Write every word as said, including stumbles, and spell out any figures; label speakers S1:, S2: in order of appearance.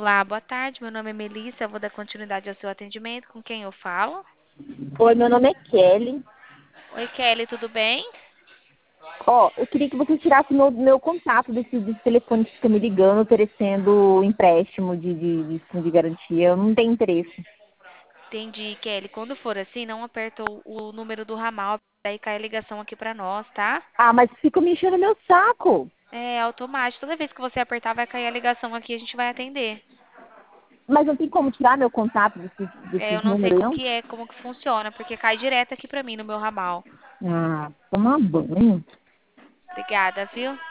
S1: Olá, boa tarde. Meu nome é Melissa. Eu vou dar continuidade ao seu atendimento. Com quem eu falo?
S2: Oi, meu nome é Kelly.
S1: Oi, Kelly, tudo bem?
S2: Ó, eu queria que você tirasse meu, meu contato desse, desse telefone que fica me ligando, oferecendo empréstimo de, de, de fundo de garantia. Eu não tenho interesse.
S1: Entendi, Kelly. Quando for assim, não aperta o, o número do ramal, daí cai a ligação aqui pra nós, tá?
S2: Ah, mas fica me enchendo meu saco.
S1: É automático. Toda vez que você apertar, vai cair a ligação aqui e a gente vai atender.
S2: Mas não tem como tirar meu contato desses,
S1: É, eu
S2: desses
S1: não sei
S2: números,
S1: como
S2: não?
S1: que é, como que funciona, porque cai direto aqui pra mim no meu ramal.
S2: Ah, toma banho.
S1: Obrigada, viu?